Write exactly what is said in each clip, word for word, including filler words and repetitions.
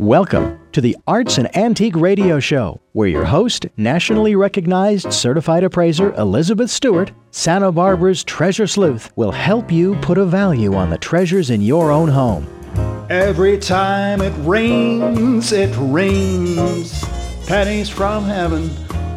Welcome to the Arts and Antique Radio Show, where your host, nationally recognized certified appraiser Elizabeth Stewart, Santa Barbara's treasure sleuth, will help you put a value on the treasures in your own home. Every time it rains, it rains pennies from heaven.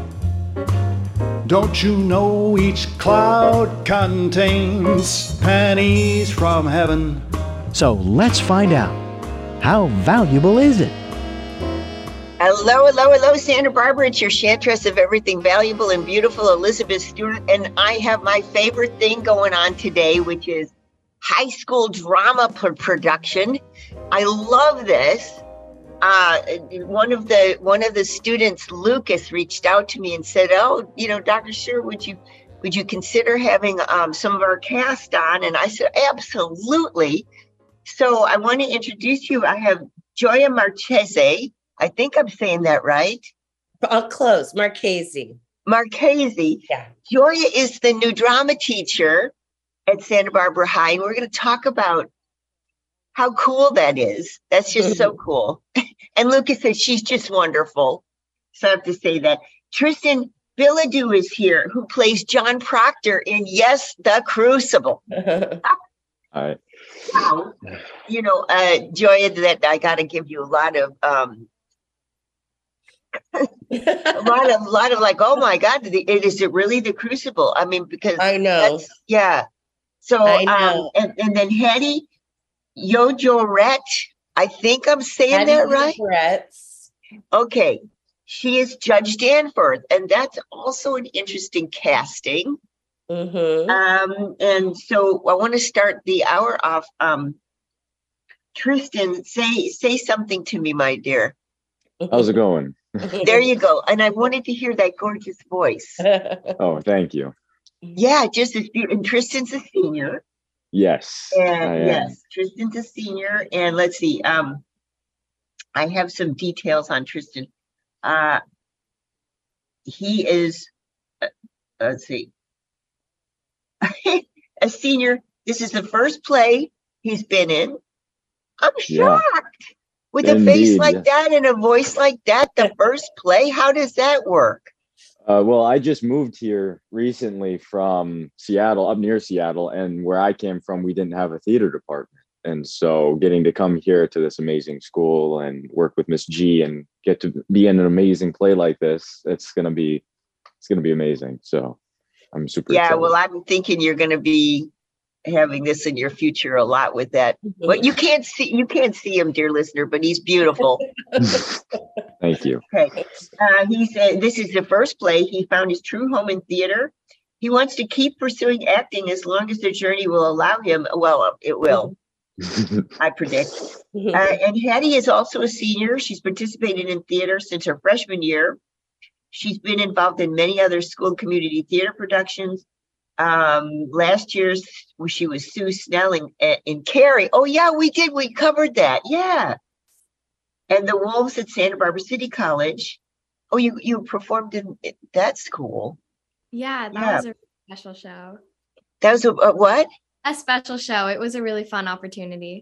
Don't you know each cloud contains pennies from heaven? So let's find out. How valuable is it? Hello, hello, hello, Santa Barbara. It's your chantress of everything valuable and beautiful, Elizabeth Stewart. And I have my favorite thing going on today, which is high school drama p- production. I love this. Uh, one of the one of the students, Lucas, reached out to me and said, "Oh, you know, Doctor Stewart, would you would you consider having um, some of our cast on?" And I said, "Absolutely." So I want to introduce you. I have Joya Marchese. I think I'm saying that right. I'll close. Marchese. Marchese. Yeah. Joya is the new drama teacher at Santa Barbara High. And we're going to talk about how cool that is. That's just so cool. And Lucas says she's just wonderful. So I have to say that. Tristan Bilodeau is here, who plays John Proctor in Yes, the Crucible. All right. Wow. You know, uh, Joya, that I got to give you a lot of, um, a lot of, lot of like, oh my God, the, it, is it really the Crucible? I mean, because I know. That's, yeah. So, I know. um, and, and then Hattie Yojoret, I think I'm saying Hattie that right. Yojoretz. Okay, she is Judge Danforth, and that's also an interesting casting. Mm-hmm. Um, and so I want to start the hour off. Um, Tristan, say say something to me, my dear. How's it going? There you go. And I wanted to hear that gorgeous voice. Oh, thank you. Yeah, just as beautiful. And Tristan's a senior. Yes. I And am. yes, Tristan's a senior. And let's see. Um, I have some details on Tristan. Uh, he is. Uh, let's see. A senior. This is the first play he's been in. I'm Yeah. shocked. With a Indeed, face like yes. that and a voice like that, the first play, how does that work? Uh, well, I just moved here recently from Seattle, up near Seattle, and where I came from, we didn't have a theater department. And so getting to come here to this amazing school and work with Miss G and get to be in an amazing play like this, it's gonna be it's gonna be amazing. So I'm super Yeah, excited. well, I'm thinking you're going to be having this in your future a lot with that. But you can't see you can't see him, dear listener, but he's beautiful. Thank you. Okay. Uh, he said this is the first play. He found his true home in theater. He wants to keep pursuing acting as long as the journey will allow him. Well, it will, I predict. Uh, and Hattie is also a senior. She's participated in theater since her freshman year. She's been involved in many other school community theater productions. Um, last year's, she was Sue Snelling in, in Carrie. Oh, yeah, we did. We covered that. Yeah. And the Wolves at Santa Barbara City College. Oh, you, you performed in that school. Yeah, that Yeah. was a special show. That was a, a what? A special show. It was a really fun opportunity.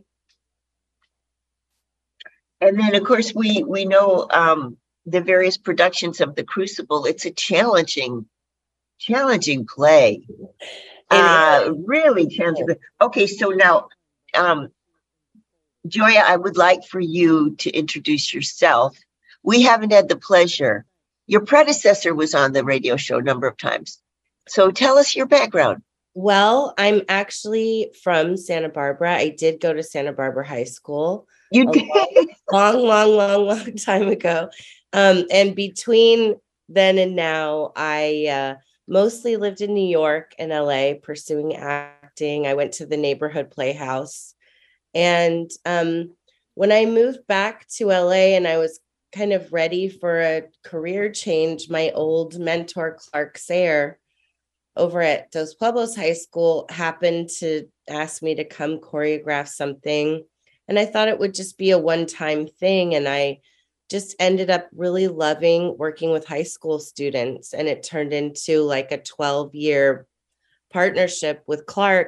And then, of course, we we know um, the various productions of The Crucible. It's a challenging, challenging play. Uh, really challenging. Okay, so now, um, Joya, I would like for you to introduce yourself. We haven't had the pleasure. Your predecessor was on the radio show a number of times. So tell us your background. Well, I'm actually from Santa Barbara. I did go to Santa Barbara High School. You a did. long, long, long, long time ago. Um, and between then and now, I uh, mostly lived in New York and L A pursuing acting. I went to the neighborhood playhouse. And um, when I moved back to L A and I was kind of ready for a career change, my old mentor, Clark Sayre, over at Dos Pueblos High School, happened to ask me to come choreograph something. And I thought it would just be a one-time thing. And I just ended up really loving working with high school students. And it turned into like a twelve-year partnership with Clark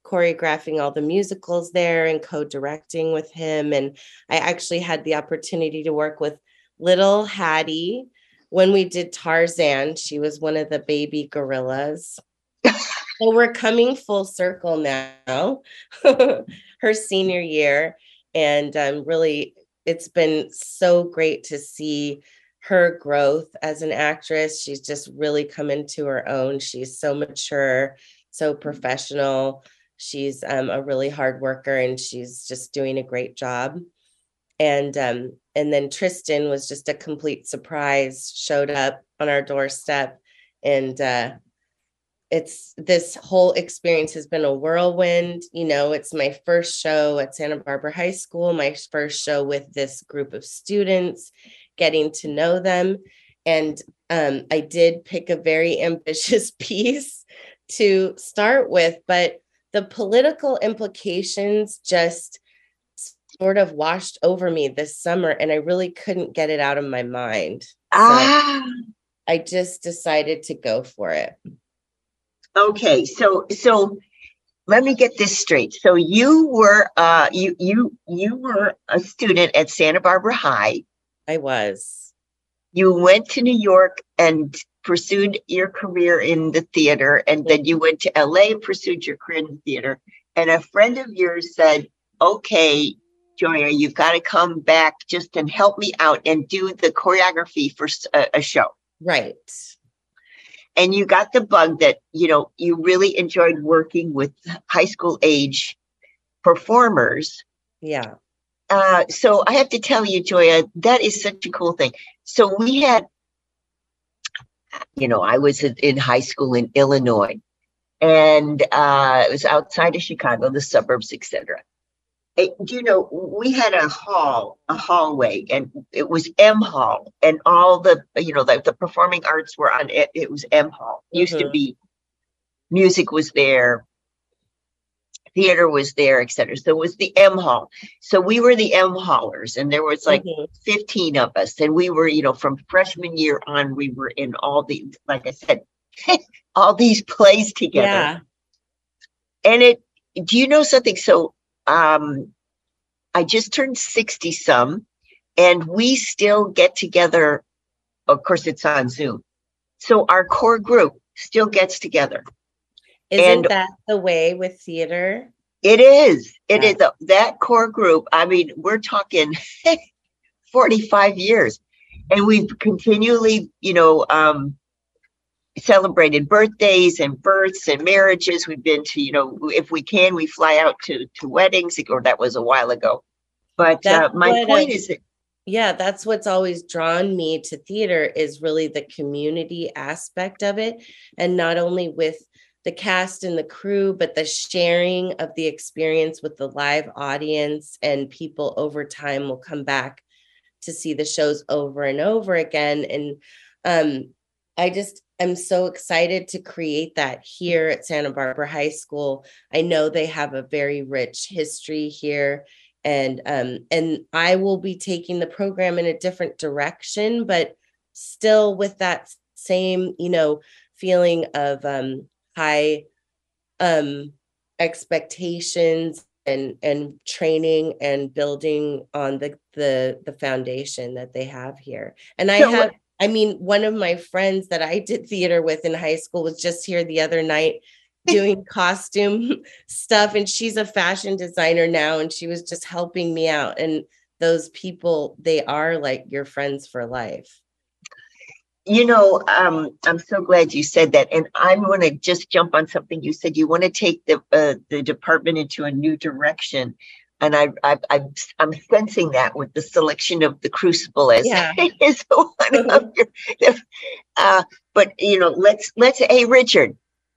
choreographing all the musicals there and co-directing with him. And I actually had the opportunity to work with little Hattie when we did Tarzan. She was one of the baby gorillas. So we're coming full circle now, her senior year. And um, really, it's been so great to see her growth as an actress. She's just really come into her own. She's so mature, so professional. She's um, a really hard worker, and she's just doing a great job. And um, and then Tristan was just a complete surprise, showed up on our doorstep. And uh, it's this whole experience has been a whirlwind. You know, it's my first show at Santa Barbara High School, my first show with this group of students, getting to know them. And um, I did pick a very ambitious piece to start with, but the political implications just sort of washed over me this summer, and I really couldn't get it out of my mind. So Ah, I just decided to go for it. okay. So, so let me get this straight. So you were, uh, you, you, you were a student at Santa Barbara High. I was. You went to New York and pursued your career in the theater, and then you went to L A and pursued your career in the theater. And a friend of yours said, okay, Joya, you've got to come back just and help me out and do the choreography for a, a show. Right. And you got the bug that, you know, you really enjoyed working with high school age performers. Yeah. Uh, so I have to tell you, Joya, that is such a cool thing. So we had, you know, I was in high school in Illinois, and uh, it was outside of Chicago, the suburbs, et cetera. It, you know, we had a hall, a hallway, and it was M Hall, and all the, you know, the, the performing arts were on it. It was M Hall. It used Mhm. to be, music was there, theater was there, et cetera. So it was the M Hall. So we were the M Hallers, and there was like Mhm. fifteen of us, and we were, you know, from freshman year on, we were in all the, like I said, all these plays together. Yeah. And it, do you know something? So um, I just turned sixty some, and we still get together. Of course, it's on Zoom. So our core group still gets together. Isn't And- that the way with theater? It is. It Yeah. is a, that core group. I mean, we're talking forty-five years, and we've continually, you know, um, celebrated birthdays and births and marriages. We've been to, you know, if we can, we fly out to to weddings. Or that was a while ago. But uh, That's my what, point uh, is that Yeah, that's what's always drawn me to theater, is really the community aspect of it. And not only with the cast and the crew, but the sharing of the experience with the live audience, and people over time will come back to see the shows over and over again. And um, I just am so excited to create that here at Santa Barbara High School. I know they have a very rich history here. And um, and I will be taking the program in a different direction, but still with that same, you know, feeling of um, high um, expectations and and training and building on the the the foundation that they have here. And I So- have, I mean, one of my friends that I did theater with in high school was just here the other night doing costume stuff, and she's a fashion designer now, and she was just helping me out. And those people, they are like your friends for life. You know, um, I'm so glad you said that, and I'm going to just jump on something you said. You want to take the uh, the department into a new direction, and I, I, I I'm sensing that with the selection of the Crucible as Yeah. is one of your. Uh, but you know, let's let's. Hey, Richard.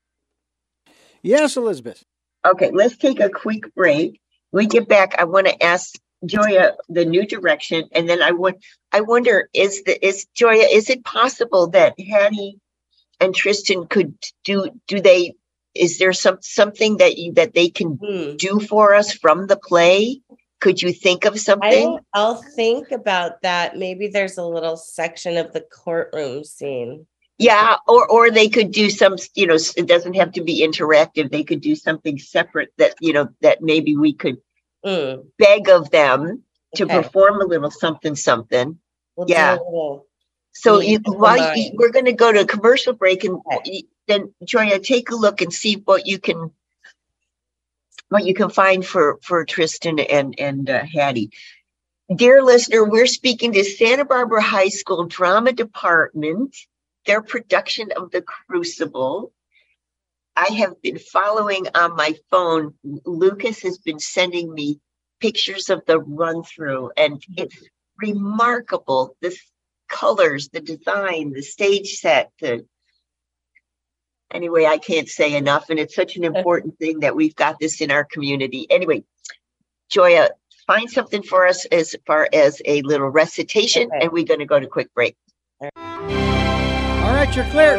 Yes, Elizabeth. Okay, let's take a quick break. When we get back, I want to ask Joya the new direction, and then I want I wonder is the is Joya, is it possible that Hattie and Tristan could do do they is there some something that you that they can Hmm. do for us from the play? Could you think of I something? don't, I'll think about that. Maybe there's a little section of the courtroom scene. Yeah, or or they could do some, you know, it doesn't have to be interactive. They could do something separate that, you know, that maybe we could Mm, beg of them to okay. perform a little something, something. We'll do Yeah. a little So meet you, of the while you, mind. we're going to go to a commercial break, and Okay. you- then Joya, take a look and see what you can what you can find for for Tristan and and uh, Hattie. Dear listener, we're speaking to Santa Barbara High School Drama Department, their production of The Crucible. I have been following on my phone. Lucas has been sending me pictures of the run through, and it's remarkable. The colors, the design, the stage set, the anyway, I can't say enough. And it's such an important thing that we've got this in our community. Anyway, Joya, find something for us as far as a little recitation, Okay. and we're going to go to quick break. All right, you're clear.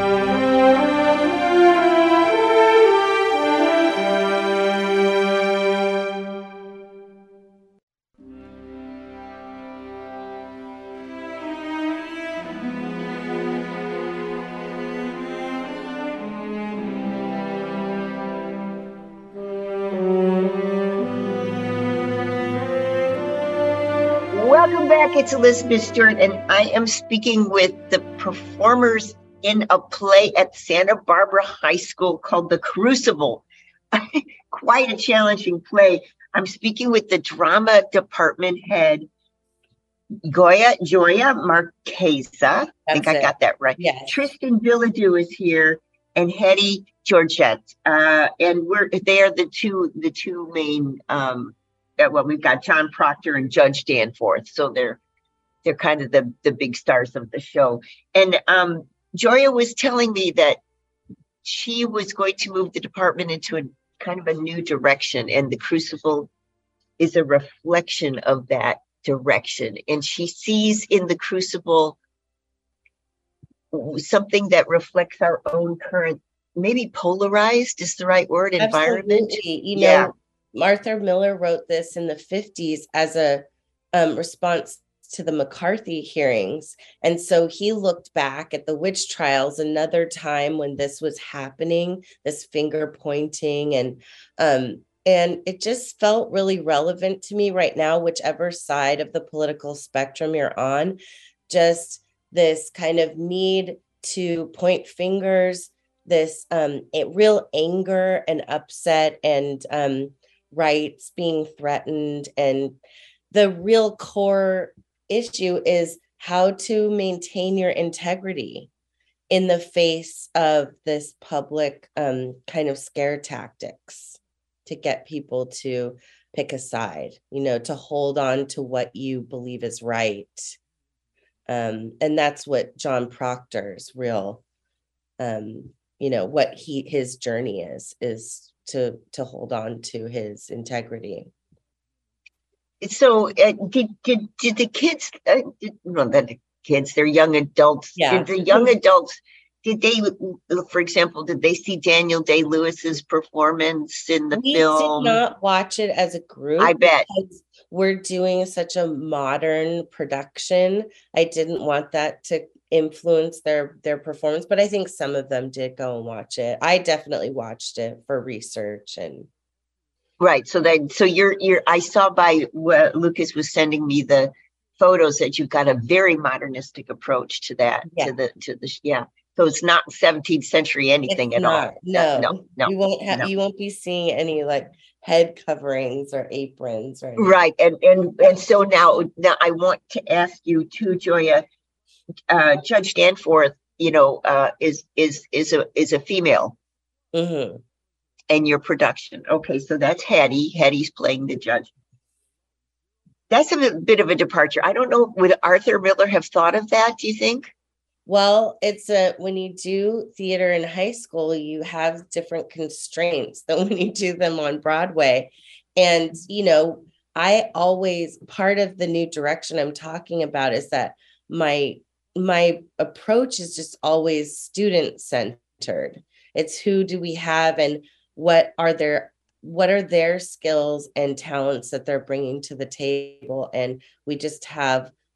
Welcome back. It's Elizabeth Stewart, and I am speaking with the performers in a play at Santa Barbara High School called The Crucible. Quite a challenging play. I'm speaking with the drama department head, Goya Joya Marquesa. I think That's I it. got that right. Yes. Tristan Villadu is here, and Hetty Georgette. Uh, and we're they are the two the two main um uh, well, we've got John Proctor and Judge Danforth. So they're they're kind of the the big stars of the show. And um Joya was telling me that she was going to move the department into a kind of a new direction, and The Crucible is a reflection of that direction. And she sees in The Crucible something that reflects our own current, maybe polarized is the right word, environment. Absolutely. You Yeah. know, Arthur Miller wrote this in the fifties as a um, response to the McCarthy hearings. And so he looked back at the witch trials, another time when this was happening, this finger pointing, and um, and it just felt really relevant to me right now, whichever side of the political spectrum you're on. Just this kind of need to point fingers, this um, a real anger and upset, and um, rights being threatened. And the real core issue is how to maintain your integrity in the face of this public um, kind of scare tactics to get people to pick a side, you know, to hold on to what you believe is right. Um, and that's what John Proctor's real, um, you know, what he his journey is, is to to hold on to his integrity. So uh, did did did the kids? Uh, did, well, not the kids. They're young adults. Yeah. Did the young adults? Did they, for example, did they see Daniel Day-Lewis's performance in the We film? did not watch it as a group. I bet. Because we're doing such a modern production. I didn't want that to influence their their performance, but I think some of them did go and watch it. I definitely watched it for research and. Right. So then, so you're you're. I saw by what Lucas was sending me the photos that you've got a very modernistic approach to that. Yeah. To the to the yeah. So it's not seventeenth century anything It's at not, all. No, no, no. You won't have. no. You won't be seeing any like head coverings or aprons, right? Right. And and and so now now I want to ask you too, Joya. Uh, Judge Danforth, you know, uh, is is is a is a female. Mm-hmm. In your production. Okay, so that's Hattie. Hattie's playing the judge. That's a bit of a departure. I don't know, would Arthur Miller have thought of that, do you think? Well, it's a when you do theater in high school, you have different constraints than when you do them on Broadway. And, you know, I always, part of the new direction I'm talking about is that my my approach is just always student centered. It's who do we have and what are their what are their skills and talents that they're bringing to the table, and we just have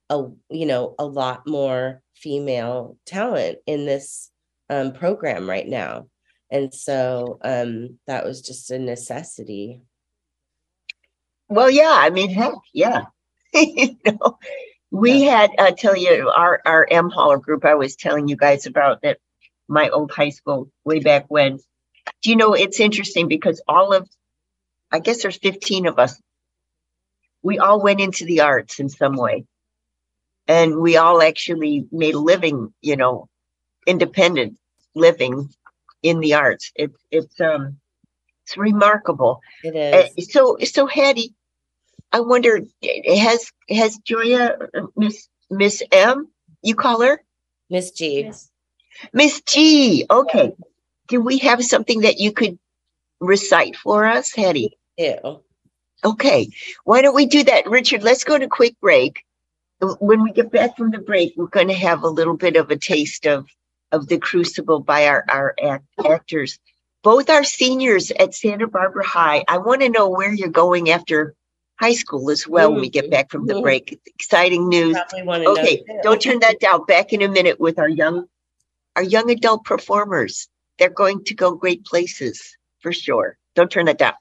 a you know a lot more female talent in this um, program right now. And so um, that was just a necessity. Well, yeah, I mean, heck, yeah. you know, we Yeah. had, uh, tell you, our, our M Holler group I was telling you guys about at my old high school way back when. Do you know, it's interesting because all of, I guess there's fifteen of us. We all went into the arts in some way. And we all actually made a living, you know, independent living in the arts. It, it's, um, it's remarkable. It Uh, is. so, so Hattie, I wonder, has has Joya, uh, Miss Miss M, you call her Miss G. Yes. Miss G? Okay, do we have something that you could recite for us, Hattie? Ew. Okay, why don't we do that, Richard? Let's go to a quick break. When we get back from the break, we're going to have a little bit of a taste of of the Crucible by our our act, actors. Both are seniors at Santa Barbara High. I want to know where you're going after high school as well when we get back from the Mhm. break. Exciting news. Probably want to Okay, know. don't turn that down. Back in a minute with our young our young adult performers. They're going to go great places for sure. Don't turn that down.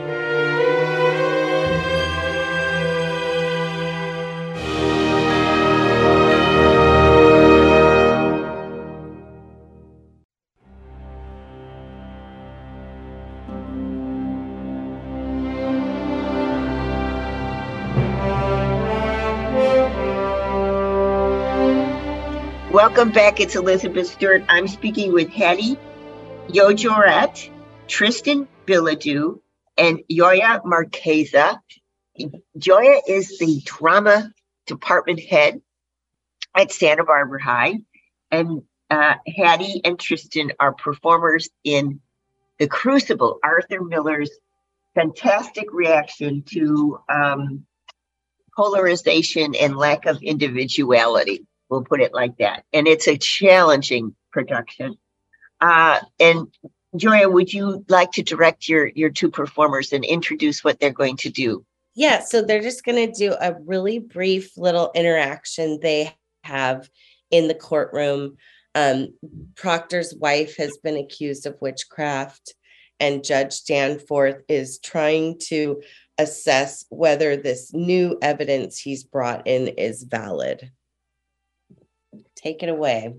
Welcome back. It's Elizabeth Stewart. I'm speaking with Hattie Yojoret, Tristan Bilodeau, and Joya Marqueza. Joya is the drama department head at Santa Barbara High, and uh, Hattie and Tristan are performers in The Crucible, Arthur Miller's fantastic reaction to um, polarization and lack of individuality. We'll put it like that. And it's a challenging production. Uh, and Joya, would you like to direct your, your two performers and introduce what they're going to do? Yeah, so they're just going to do a really brief little interaction they have in the courtroom. Um, Proctor's wife has been accused of witchcraft, and Judge Danforth is trying to assess whether this new evidence he's brought in is valid. Take it away.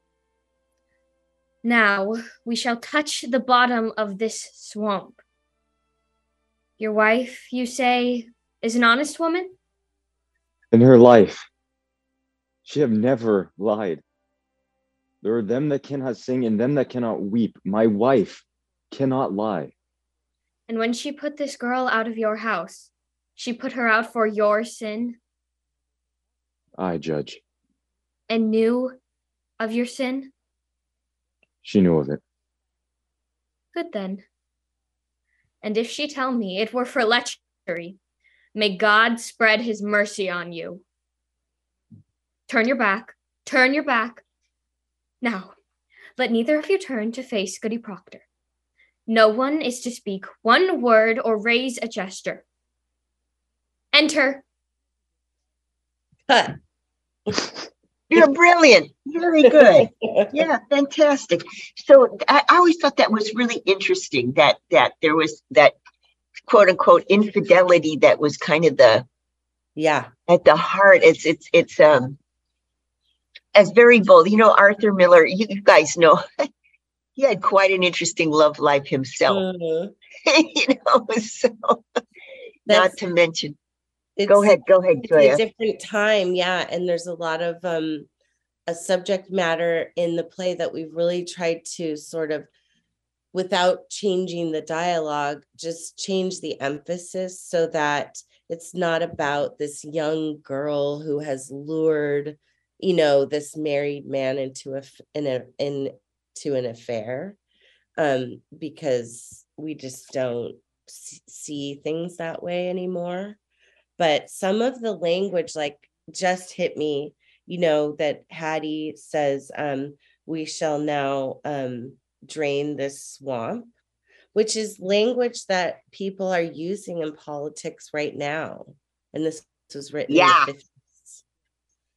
Now we shall touch the bottom of this swamp. Your wife, you say, is an honest woman? In her life, she have never lied. There are them that cannot sing and them that cannot weep. My wife cannot lie. And when she put this girl out of your house, she put her out for your sin I, Judge. and knew of your sin? She knew of it. Good then. And if she tell me it were for lechery, may God spread his mercy on you. Turn your back, turn your back. Now, let neither of you turn to face Goody Proctor. No one is to speak one word or raise a gesture. Enter. Cut. You're brilliant. Very good. Yeah, fantastic. So I, I always thought that was really interesting that that there was that quote unquote infidelity that was kind of the Yeah. at the heart. It's it's it's um as very bold. You know, Arthur Miller, you, you guys know he had quite an interesting love life himself. Mhm. you know, so not That's- to mention. It's- Go ahead, go ahead, It's Joya. a different time, yeah, and there's a lot of um a subject matter in the play that we've really tried to sort of, without changing the dialogue, just change the emphasis so that it's not about this young girl who has lured, you know, this married man into a in a into an affair, um, because we just don't s- see things that way anymore. But some of the language, like, just hit me, you know, that Hattie says, um, we shall now um, drain this swamp, which is language that people are using in politics right now. And this was written Yeah. in the fifties.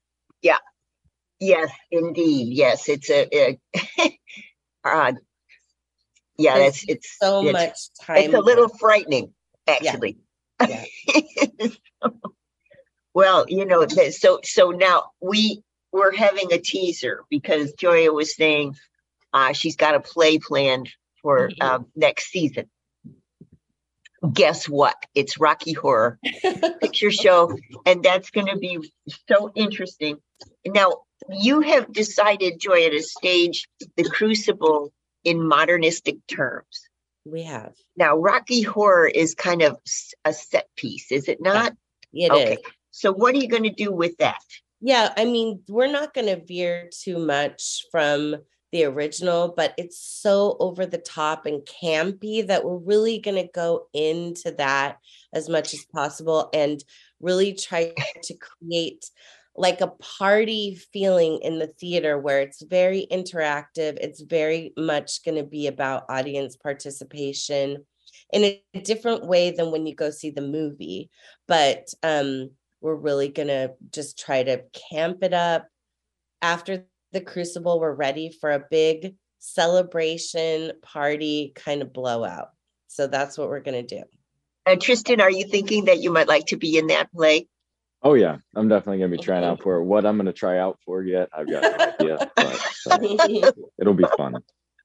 Yeah. Yes, indeed. Yes, it's a, a uh, yeah, There's that's it's so it's much time. it's a little there. frightening, actually. Yeah. Well, you know, th- so so now we we're having a teaser because Joya was saying uh, she's got a play planned for Mhm. um, next season. Guess what? It's Rocky Horror Picture Show, and that's going to be so interesting. Now, you have decided, Joya, to stage the Crucible in modernistic terms. We have. Now, Rocky Horror is kind of s- a set piece, is it not? It Okay. is. So what are you going to do with that? Yeah, I mean, we're not going to veer too much from the original, but it's so over the top and campy that we're really going to go into that as much as possible and really try to create like a party feeling in the theater where it's very interactive. It's very much going to be about audience participation in a different way than when you go see the movie. But um, we're really going to just try to camp it up. After the Crucible, we're ready for a big celebration party kind of blowout. So that's what we're going to do. And Tristan, are you thinking that you might like to be in that play? Oh yeah, I'm definitely gonna be trying out for it. What I'm gonna try out for yet, I've got no idea, but uh, it'll be fun.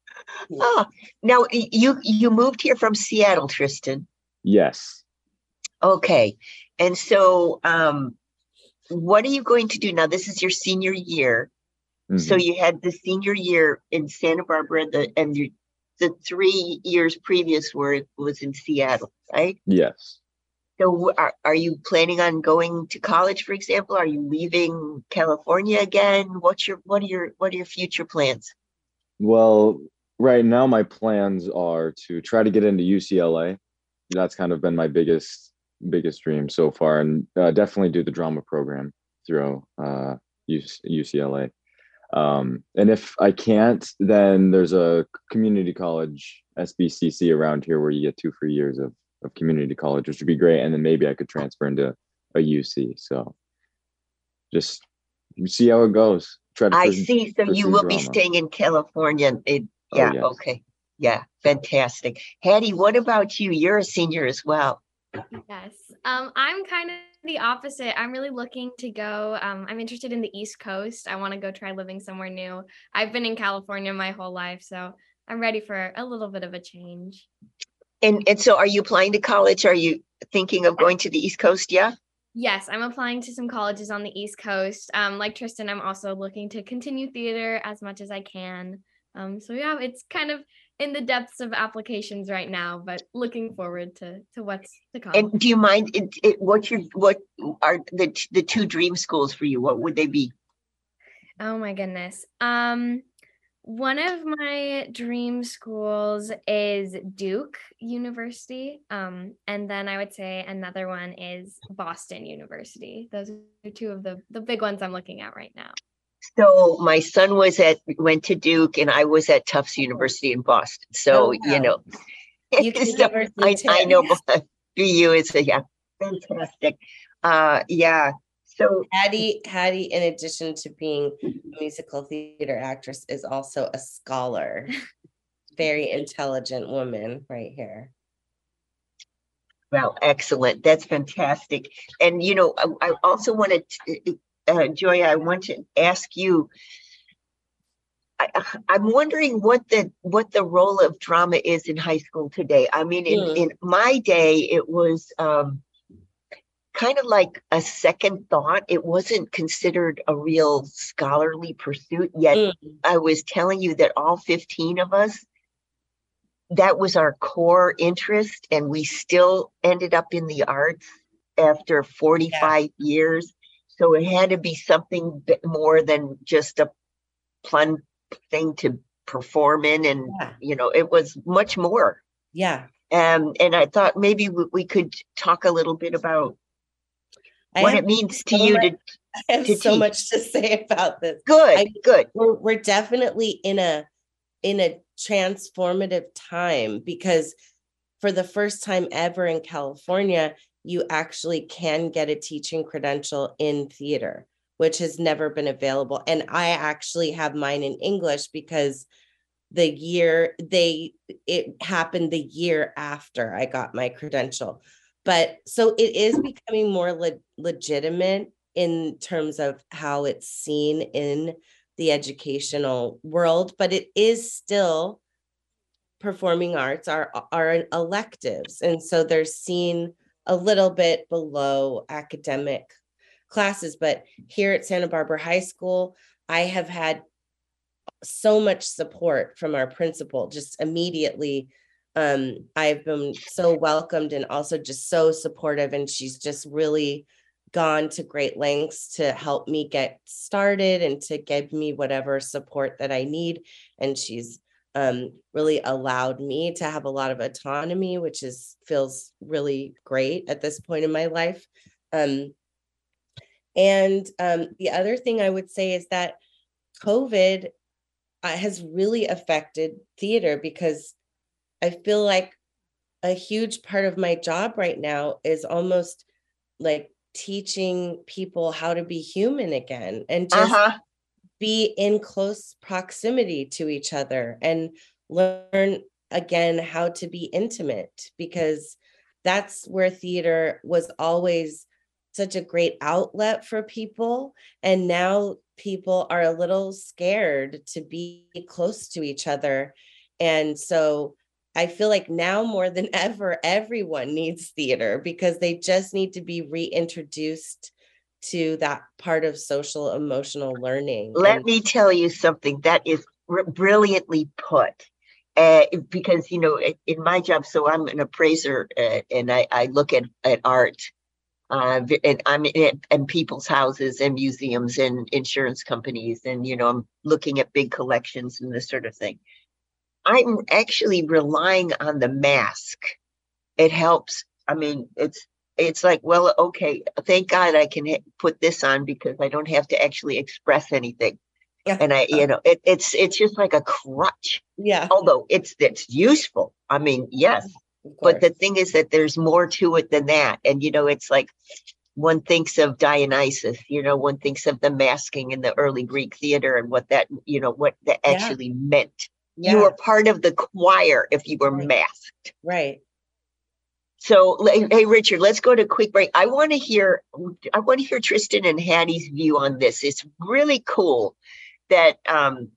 Oh, now y- you you moved here from Seattle, Tristan. Yes. Okay, and so um, what are you going to do now? This is your senior year. So Mhm. you had the senior year in Santa Barbara, the and you, the three years previous were was in Seattle, right? Yes. So are, are you planning on going to college, for example? Are you leaving California again? What's your what are your what are your future plans? Well, right now my plans are to try to get into U C L A. That's kind of been my biggest biggest dream so far, and uh, definitely do the drama program through uh, U C L A. Um, and if I can't, then there's a community college, S B C C, around here where you get two free years of, of community college, which would be great. And then maybe I could transfer into a U C. So just see how it goes. Try to I pers- see. So you pursue will be drama. staying in California. It, Oh, yeah. yes. Okay. Yeah. Fantastic. Hattie, what about you? You're a senior as well. Yes. Um, I'm kind of the opposite. I'm really looking to go. Um, I'm interested in the East Coast. I want to go try living somewhere new. I've been in California my whole life, so I'm ready for a little bit of a change. And and so are you applying to college? Are you thinking of going to the East Coast? Yeah. Yes, I'm applying to some colleges on the East Coast. Um, like Tristan, I'm also looking to continue theater as much as I can. Um, so yeah, it's kind of in the depths of applications right now, but looking forward to to what's to come. And do you mind it, it, what your what are the the two dream schools for you? What would they be? Oh my goodness. Um, one of my dream schools is Duke University. Um, and then I would say another one is Boston University. Those are two of the, the big ones I'm looking at right now. So my son was at went to Duke, and I was at Tufts University in Boston. So Oh, wow. you know, You can so give her some I, I know tips. B U is a yeah, fantastic. Uh, yeah. So Hattie, Hattie, in addition to being a musical theater actress, is also a scholar. Very intelligent woman right here. well, excellent. That's fantastic. And you know, I, I also wanted to, uh, Joya, I want to ask you. I, I'm wondering what the what the role of drama is in high school today. I mean, in, Mm. in my day, it was um, kind of like a second thought. It wasn't considered a real scholarly pursuit. Yet, Mm. I was telling you that all fifteen of us, that was our core interest, and we still ended up in the arts after forty-five years. So it had to be something bit more than just a fun thing to perform in, and Yeah. you know, it was much more. Yeah. Um, and I thought maybe we, we could talk a little bit about I what have it means to so you much- to I have to so teach. much to say about this. Good, I- good. We're, we're definitely in a in a transformative time because for the first time ever in California, you actually can get a teaching credential in theater, which has never been available. And I actually have mine in English because the year they, it happened the year after I got my credential. But so it is becoming more le- legitimate in terms of how it's seen in the educational world, but it is still, performing arts are, are electives. And so they're seen a little bit below academic classes. But here at Santa Barbara High School, I have had so much support from our principal just immediately. Um, I've been so welcomed and also just so supportive. And she's just really gone to great lengths to help me get started and to give me whatever support that I need. And she's um, really allowed me to have a lot of autonomy, which is feels really great at this point in my life. Um, and um, the other thing I would say is that COVID uh, has really affected theater, because I feel like a huge part of my job right now is almost like teaching people how to be human again and just Uh-huh. be in close proximity to each other and learn again how to be intimate, because that's where theater was always such a great outlet for people. And now people are a little scared to be close to each other. And so I feel like now more than ever, everyone needs theater, because they just need to be reintroduced to that part of social emotional learning. Let And me tell you something that is r- brilliantly put. Uh, because, you know, in my job, so I'm an appraiser uh, and I, I look at, at art. Uh, and I'm in, in people's houses and museums and insurance companies. And, you know, I'm looking at big collections and this sort of thing. I'm actually relying on the mask. It helps. I mean, it's it's like, well, okay, thank God I can ha- put this on because I don't have to actually express anything. yeah, And I, you know, it, it's it's just like a crutch. yeah, Although it's it's useful. I mean, yes. of But course. the thing is that there's more to it than that. And, you know, it's like one thinks of Dionysus, you know, one thinks of the masking in the early Greek theater and what that, you know, what that Yeah. actually meant. Yeah, You were part of the choir if you were Right. masked. right. So, le- hey, Richard, let's go to a quick break. I want to hear, I want to hear Tristan and Hattie's view on this. It's really cool that um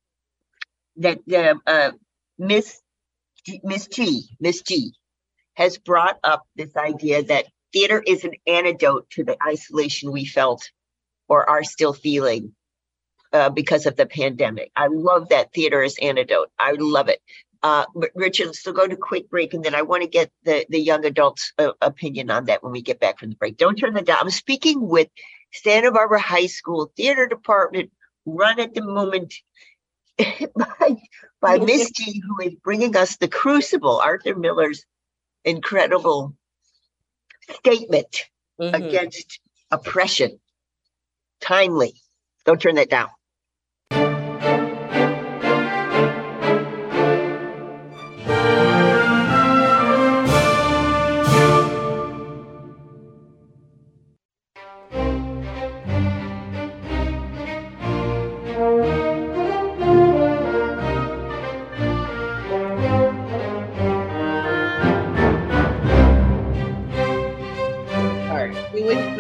that the uh, Miss G, Miss G, Miss G, has brought up this idea that theater is an antidote to the isolation we felt or are still feeling uh, because of the pandemic. I love that theater is antidote. I love it. Uh, but Richard, let's go to quick break, and then I want to get the, the young adults' uh, opinion on that when we get back from the break. Don't turn that down. I'm speaking with Santa Barbara High School Theater Department, run at the moment by, by Miss G, who is bringing us The Crucible, Arthur Miller's incredible statement Mhm. against oppression. Timely. Don't turn that down. Sorry. We would-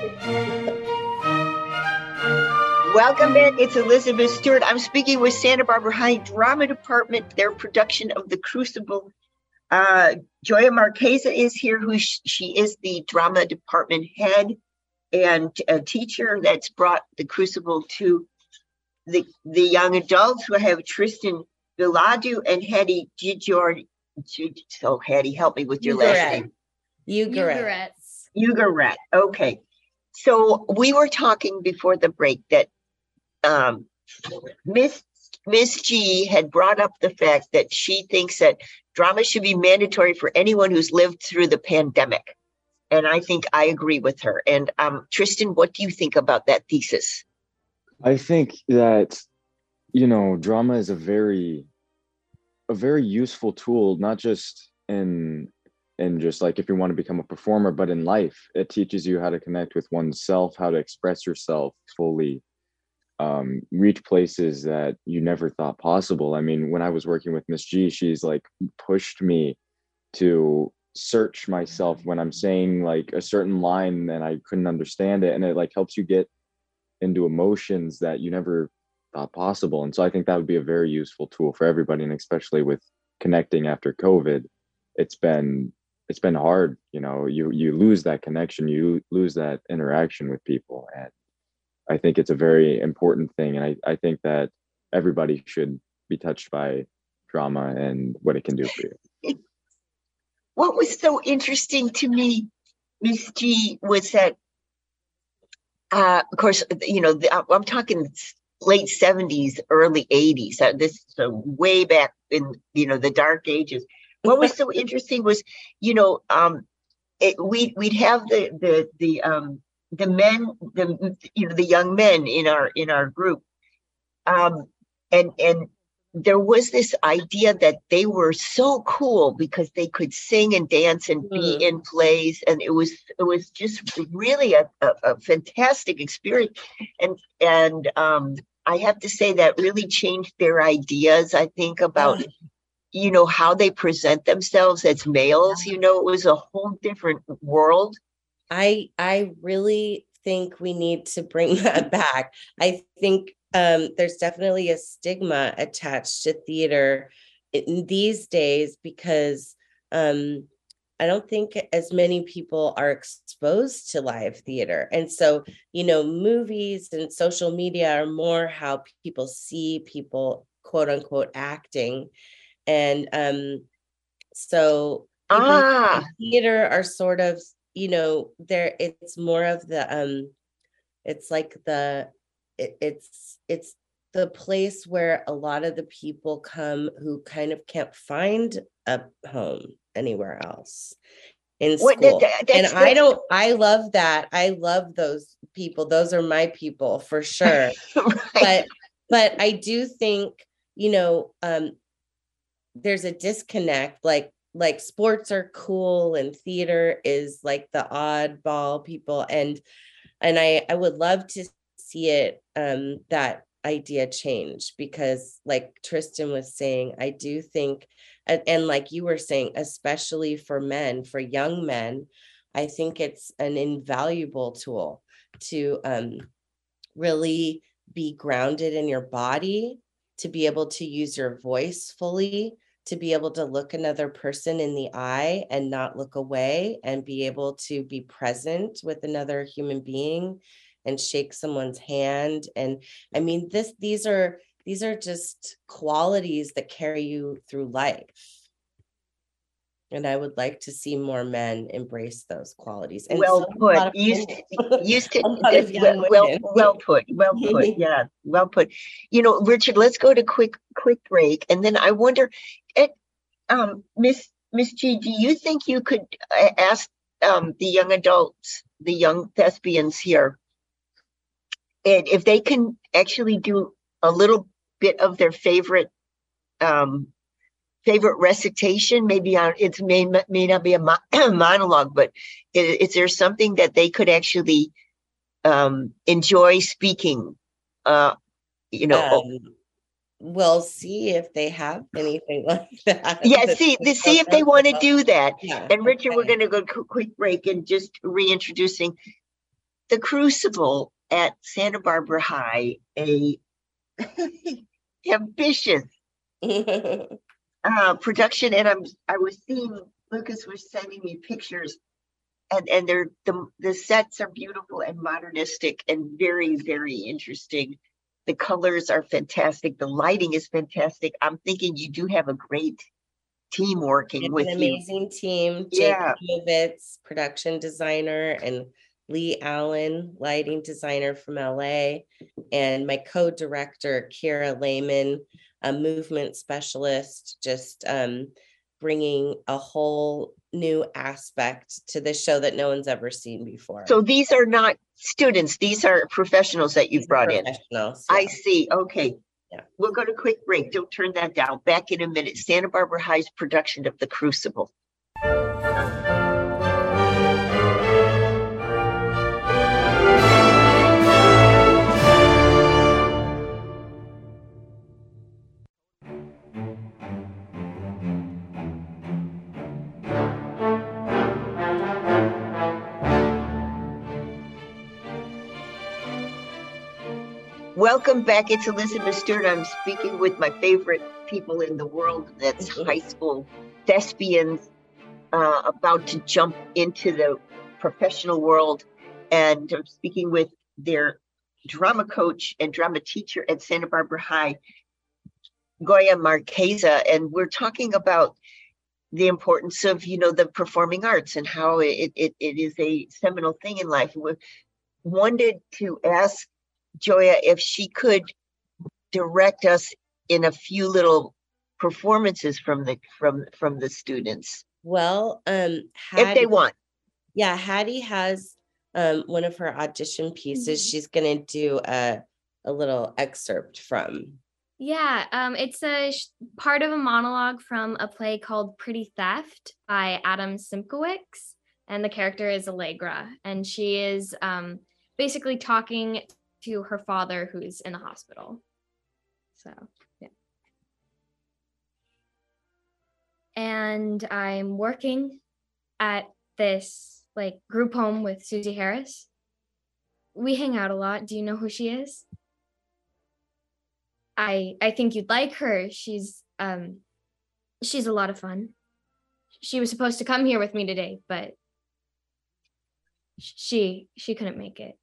Welcome back. It's Elizabeth Stewart. I'm speaking with Santa Barbara High Drama Department, their production of The Crucible. Uh, Joya Marqueza is here, who sh- she is the drama department head and a teacher that's brought The Crucible to the, the young adults. Who have Tristan Viladu and Hattie Gigior. So Hattie, help me with your last Ugaret. name. Ugaret. Ugaretz. Ugaret. Okay. So we were talking before the break that um, Miss Miss G had brought up the fact that she thinks that drama should be mandatory for anyone who's lived through the pandemic. And I think I agree with her. And um, Tristan, what do you think about that thesis? I think that, you know, drama is a very, a very useful tool, not just in and just like if you want to become a performer, but in life, it teaches you how to connect with oneself, how to express yourself fully, um, reach places that you never thought possible. I mean, when I was working with Miss G, she's like pushed me to search myself when I'm saying like a certain line and I couldn't understand it. And it like helps you get into emotions that you never thought possible. And so I think that would be a very useful tool for everybody. And especially with connecting after COVID, it's been, it's been hard. You know, you, you lose that connection, you lose that interaction with people. And I think it's a very important thing. And I, I think that everybody should be touched by drama and what it can do for you. What was so interesting to me, Miss G, was that, uh, of course, you know, the, I'm talking late seventies, early eighties. Uh, this is uh, way back in, you know, the dark ages. What was so interesting was, you know, um, it, we we'd have the the the um the men, the you know, the young men in our in our group, um, and and. There was this idea that they were so cool because they could sing and dance and be Mm. in plays, and it was it was just really a, a, a fantastic experience. And and um, I have to say that really changed their ideas, I think, about Yeah. you know how they present themselves as males. You know, it was a whole different world. I I really think we need to bring that back. I think um, there's definitely a stigma attached to theater in these days because um, I don't think as many people are exposed to live theater. And so, you know, movies and social media are more how people see people, quote unquote, acting. And um, so people Ah, in theater are sort of, you know, there it's more of the um it's like the it, it's it's the place where a lot of the people come who kind of can't find a home anywhere else in what that, school. that- And that's, I that's don't I love that. I love those people. Those are my people for sure. right. But but I do think, you know, um there's a disconnect, like like sports are cool and theater is like the oddball people, and and I I would love to see it um that idea change, because like Tristan was saying, I do think and, and like you were saying, especially for men, for young men, I think it's an invaluable tool to um really be grounded in your body, to be able to use your voice fully, to be able to look another person in the eye and not look away, and be able to be present with another human being and shake someone's hand. And I mean, this, these are, these are just qualities that carry you through life. And I would like to see more men embrace those qualities. And Well so a put. lot of Used women. used to A lot of young well, well women. well put. Well put. Yeah, well put. You know, Richard, let's go to quick quick break, and then I wonder, eh, um, Miss Miss G, do you think you could uh, ask um the young adults, the young thespians here, and if they can actually do a little bit of their favorite um favorite recitation, maybe on it's may may not be a mo- monologue, but is, is there something that they could actually um enjoy speaking? Uh, you know, oh, Um, we'll see if they have anything like that. yeah. that See, they the, see feel if they want to comfortable. do that. Yeah. And Richard, we're okay. going to go to a quick break and just reintroducing the Crucible at Santa Barbara High, a ambitious uh, production. And I'm I was seeing Lucas was sending me pictures, and and they're the the sets are beautiful and modernistic and very very interesting. The colors are fantastic. The lighting is fantastic. I'm thinking you do have a great team working It's with an you. amazing team. Jake Yeah. Movitz, production designer, and Lee Allen, lighting designer from L A, and my co-director, Kira Lehman, a movement specialist, just um, bringing a whole new aspect to this show that no one's ever seen before. So these are not students. These are professionals that you've These are brought in. professionals. I yeah. see. Okay. Yeah. We'll go to a quick break. Don't turn that down. Back in a minute. Santa Barbara High's production of The Crucible. Welcome back. It's Elizabeth Stewart. I'm speaking with my favorite people in the world. That's high school thespians uh, about to jump into the professional world. And I'm speaking with their drama coach and drama teacher at Santa Barbara High, Goya Marqueza. And we're talking about the importance of, you know, the performing arts and how it, it, it is a seminal thing in life. We wanted to ask Joya if she could direct us in a few little performances from the from from the students. Well, um, Hattie, if they want. Yeah, Hattie has um one of her audition pieces. Mm-hmm. She's gonna do a a little excerpt from. Yeah, um, it's a sh- part of a monologue from a play called Pretty Theft by Adam Simkowitz, and the character is Allegra, and she is um basically talking to her father who's in the hospital. So, yeah. And I'm working at this like group home with Susie Harris. We hang out a lot. Do you know who she is? I I think you'd like her. She's um she's a lot of fun. She was supposed to come here with me today, but she she couldn't make it.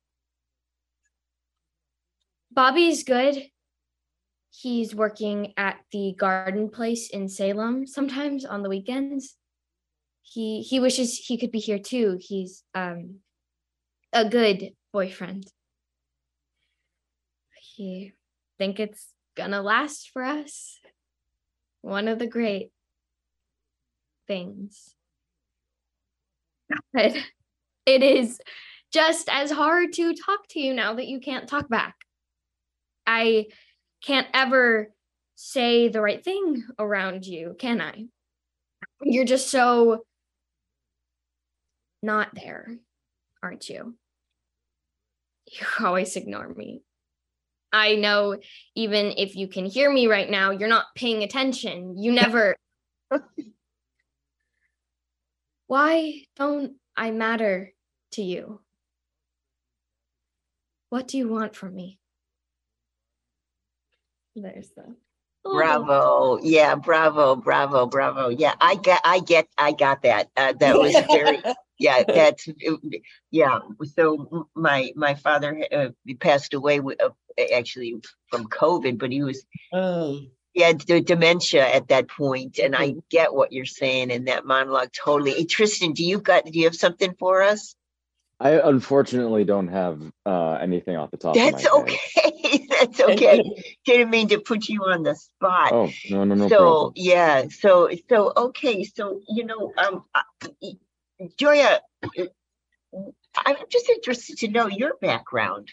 Bobby's good. He's working at the garden place in Salem sometimes on the weekends. He he wishes he could be here too. He's um a good boyfriend. He think it's gonna last for us. One of the great things. But it is just as hard to talk to you now that you can't talk back. I can't ever say the right thing around you, can I? You're just so not there, aren't you? You always ignore me. I know even if you can hear me right now, you're not paying attention. You never. Why don't I matter to you? What do you want from me? There's the bravo. Yeah, bravo, bravo, bravo. Yeah, I get, I get, I got that. Uh, that was very, yeah, that's, yeah. So my my father uh, passed away uh, actually from COVID, but he was, oh. he had the dementia at that point, and mm-hmm. I get what you're saying in that monologue totally. Hey, Tristan, do you got? Do you have something for us? I unfortunately don't have uh, anything off the top That's of my okay. head. That's okay. Didn't mean to put you on the spot. Oh, no, no, no So, problem. yeah. So, so, okay. So, you know, um, Joya, I'm just interested to know your background.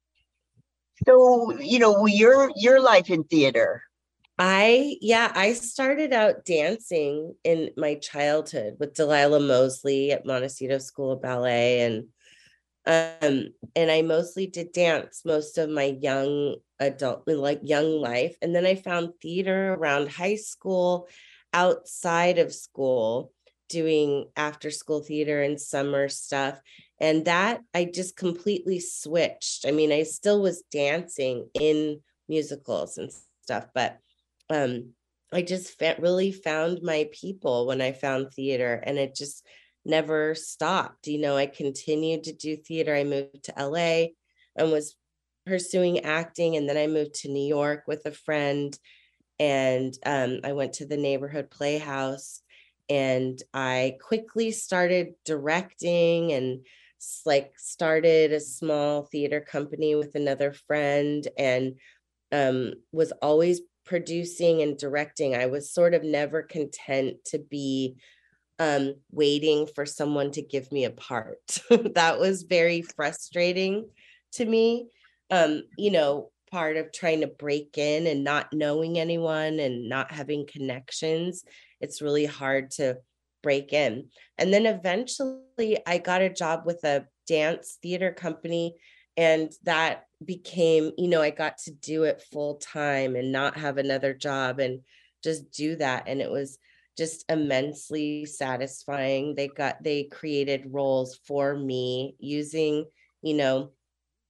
So, you know, your, your life in theater. I, yeah, I started out dancing in my childhood with Delilah Mosley at Montecito School of Ballet. And, um, and I mostly did dance most of my young adult, like young life. And then I found theater around high school, outside of school, doing after school theater and summer stuff. And that I just completely switched. I mean, I still was dancing in musicals and stuff, but Um, I just fe- really found my people when I found theater, and it just never stopped. You know, I continued to do theater. I moved to L A and was pursuing acting, and then I moved to New York with a friend, and um, I went to the neighborhood playhouse, and I quickly started directing and like started a small theater company with another friend, and um, was always producing and directing. I was sort of never content to be um, waiting for someone to give me a part. That was very frustrating to me. Um, you know, part of trying to break in and not knowing anyone and not having connections. It's really hard to break in. And then eventually I got a job with a dance theater company, and that became, you know, I got to do it full time and not have another job and just do that. And it was just immensely satisfying. They got, they created roles for me using, you know,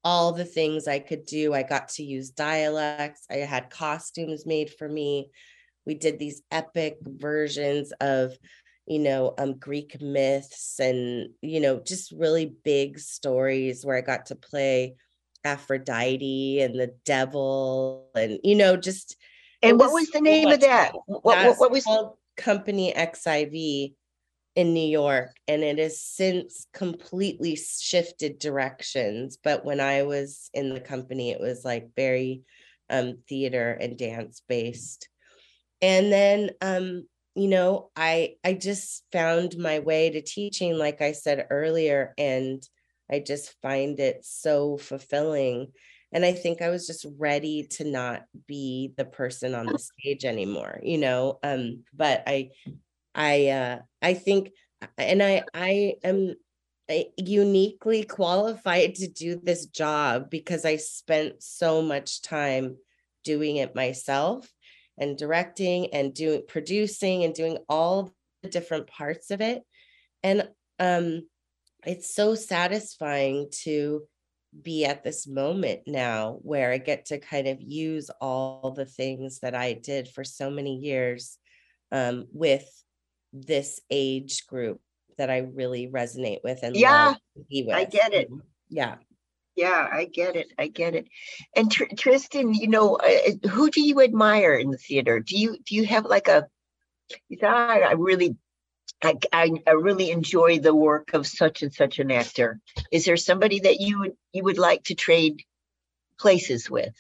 all the things I could do. I got to use dialects. I had costumes made for me. We did these epic versions of, you know, um, Greek myths and, you know, just really big stories where I got to play Aphrodite and the devil and, you know, just. And what was the name of that? What, what, what was called Company X I V in New York, and it has since completely shifted directions. But when I was in the company, it was like very um, theater and dance based. And then, um, you know, I I just found my way to teaching, like I said earlier, and I just find it so fulfilling. And I think I was just ready to not be the person on the stage anymore, you know. Um, but I I uh, I think, and I I am uniquely qualified to do this job because I spent so much time doing it myself and directing and doing producing and doing all the different parts of it. And um, it's so satisfying to be at this moment now where I get to kind of use all the things that I did for so many years um, with this age group that I really resonate with and yeah, love to be with. I get it. Yeah. Yeah, I get it. I get it. And Tr- Tristan, you know, uh, who do you admire in the theater? Do you do you have like a? You thought, I I really, I, I I really enjoy the work of such and such an actor. Is there somebody that you would you would like to trade places with?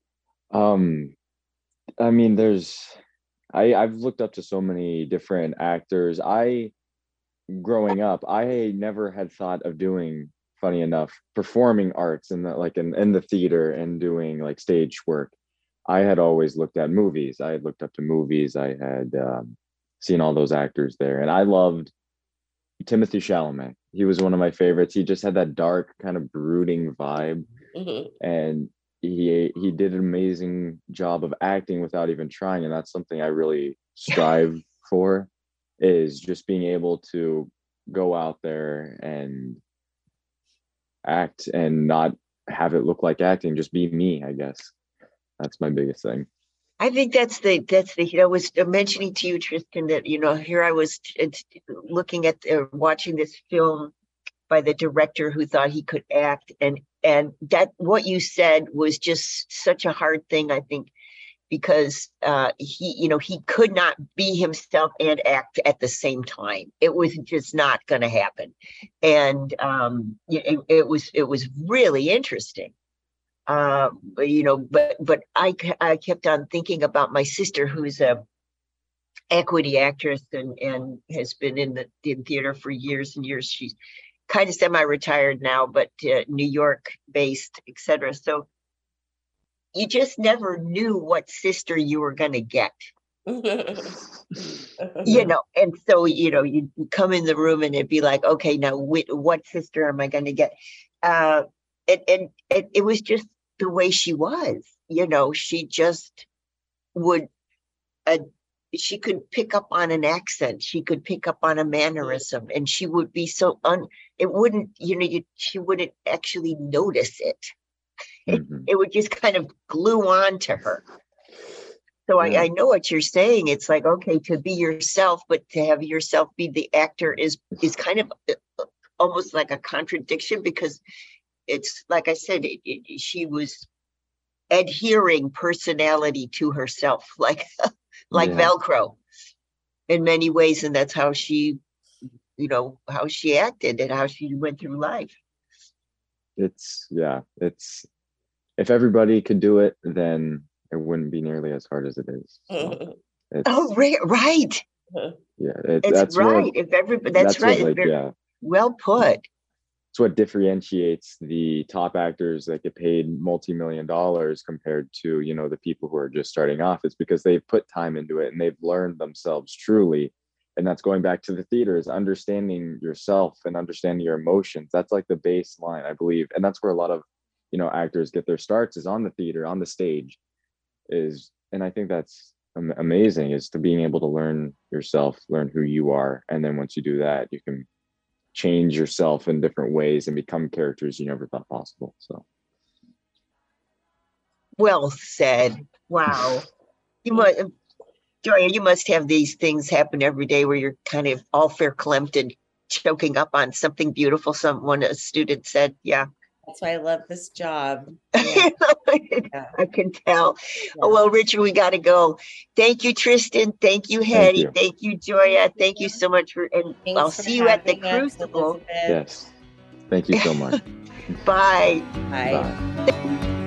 Um, I mean, there's, I I've looked up to so many different actors. I, growing up, I never had thought of doing, funny enough, performing arts in the like in, in the theater and doing like stage work. I had always looked at movies. I had looked up to movies. I had um, seen all those actors there, and I loved Timothy Chalamet. He was one of my favorites. He just had that dark, kind of brooding vibe, Mhm. and he he did an amazing job of acting without even trying, and that's something I really strive for, is just being able to go out there and act and not have it look like acting, just be me, I guess. That's my biggest thing. I think that's the that's the you know I was mentioning to you, Tristan, that you know here I was t- t- looking at uh, watching this film by the director who thought he could act, and and that what you said was just such a hard thing, I think, because uh, he you know he could not be himself and act at the same time. It was just not going to happen, and um, it, it was it was really interesting. Uh, you know, but but I I kept on thinking about my sister, who's a equity actress and and has been in the in theater for years and years. She's kind of semi-retired now, but uh, New York based, et cetera. So you just never knew what sister you were going to get, you know. And so you know, you come in the room and it'd be like, okay, now wh- what sister am I going to get? Uh, it, it it it was just the way she was, you know. She just would uh, she could pick up on an accent, she could pick up on a mannerism, and she would be so un it wouldn't, you know, you she wouldn't actually notice it. Mm-hmm. It, it would just kind of glue on to her. So Yeah. I, I know what you're saying. It's like, okay, to be yourself, but to have yourself be the actor is is kind of uh, almost like a contradiction, because it's like I said, it, it, she was adhering personality to herself, like like Yeah. Velcro in many ways, and that's how she, you know, how she acted and how she went through life. It's yeah, it's, if everybody could do it, then it wouldn't be nearly as hard as it is. So it's, Oh, right, right. yeah, it, It's that's right. what If everybody, that's, that's right. what, like, Very yeah, well put. it's what differentiates the top actors that get paid multi-million dollars compared to, you know, the people who are just starting off. It's because they've put time into it and they've learned themselves truly. And that's going back to the theater, is understanding yourself and understanding your emotions. That's like the baseline, I believe. And that's where a lot of, you know, actors get their starts, is on the theater, on the stage, is, and I think that's am- amazing, is to being able to learn yourself, learn who you are. And then once you do that, you can change yourself in different ways and become characters you never thought possible. So Well said. Wow. You must, Joya, you must have these things happen every day where you're kind of all verklempt and choking up on something beautiful. Someone, a student said, yeah. That's why I love this job. Yeah. Yeah. I can tell. Yeah. Oh, well, Richard, we got to go. Thank you, Tristan. Thank you, Hattie. Thank you, Thank you Joya. Thank you so much for, and Thanks I'll see you at the Crucible. Yes. Thank you so much. Bye. Bye. Bye.